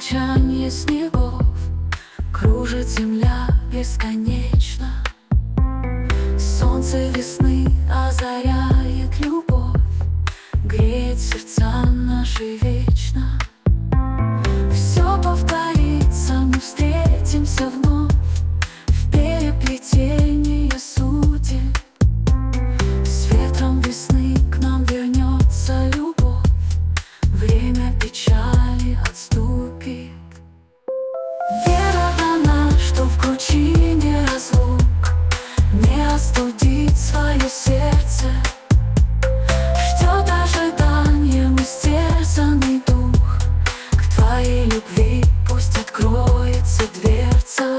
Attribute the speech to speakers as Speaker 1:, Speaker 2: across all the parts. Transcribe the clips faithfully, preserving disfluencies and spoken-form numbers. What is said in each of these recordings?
Speaker 1: молчании снегов кружит земля бесконечно. Солнце весны озаряет любовь, греет сердца наши вечно. Все повторится, мы встретимся вновь в переплетении судеб. С ветром весны к нам вернется любовь, время печали отступит. Вера дана, что в кручине разлук не остудить свое сердце. Ждет ожиданием истерзанный дух, к твоей любви пусть откроется дверца.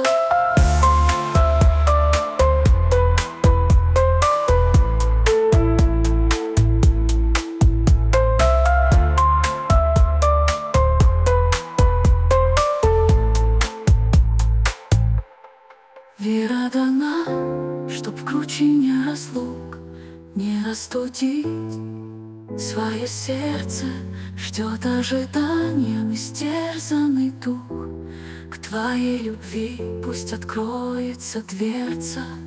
Speaker 1: Вера дана, чтоб в кручине разлук не остудить свое сердце. Ждет ожиданием истерзанный дух, к твоей любви пусть откроется дверца.